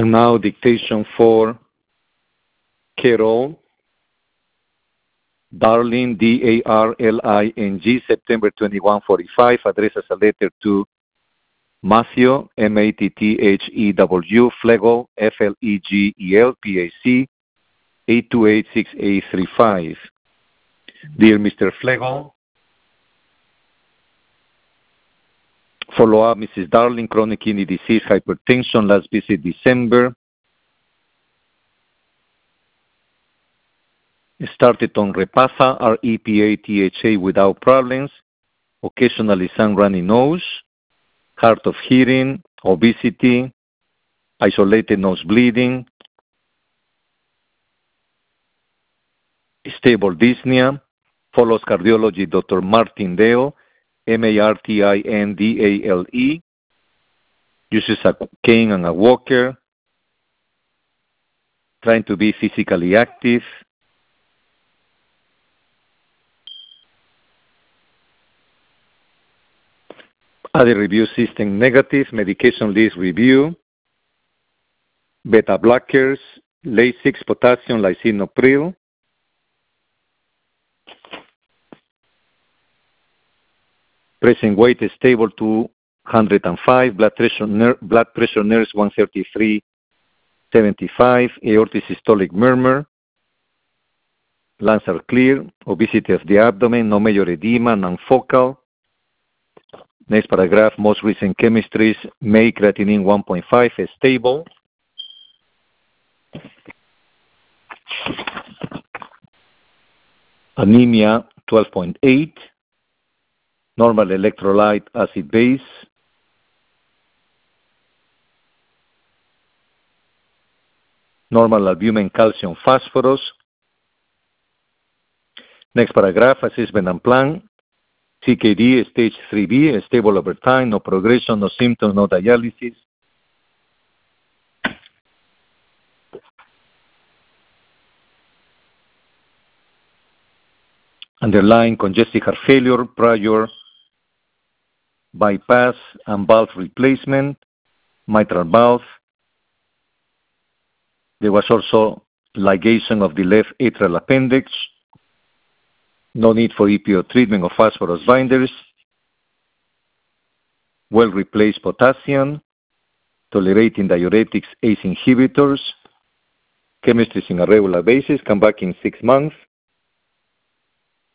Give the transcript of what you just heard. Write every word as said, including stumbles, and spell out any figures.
And now dictation for Carol Darling, D A R L I N G, September twenty-first, forty-five, address as a letter to Matthew, M A T T H E W, Flegel, F L E G E L, P A C, eight two eight six eight three five. Dear Mister Flegel, follow up Missus Darling, chronic kidney disease, hypertension, last visit December. Started on Repatha, R E P A T H A without problems, occasionally some runny nose, hard of hearing, obesity, isolated nose bleeding, stable dyspnea, follows cardiology Doctor Martindale, M A R T I N D A L E, uses a cane and a walker, trying to be physically active. Other review system negative, medication list review, beta blockers, Lasix, potassium, lisinopril, present weight is stable to one hundred five, blood pressure, ner blood pressure nurse one thirty-three seventy-five, aortic systolic murmur, lungs are clear, obesity of the abdomen, no major edema, non-focal. Next paragraph, most recent chemistries, May creatinine one point five is stable. Anemia twelve point eight. Normal electrolyte acid base. Normal albumin, calcium, phosphorus. Next paragraph, assessment and plan. C K D, stage three B, stable over time, no progression, no symptoms, no dialysis. Underlying congestive heart failure, prior bypass and valve replacement, mitral valve. There was also ligation of the left atrial appendix. No need for E P O treatment of phosphorus binders. Well-replaced potassium. Tolerating diuretics, A C E inhibitors. Chemistries on a regular basis. Come back in six months.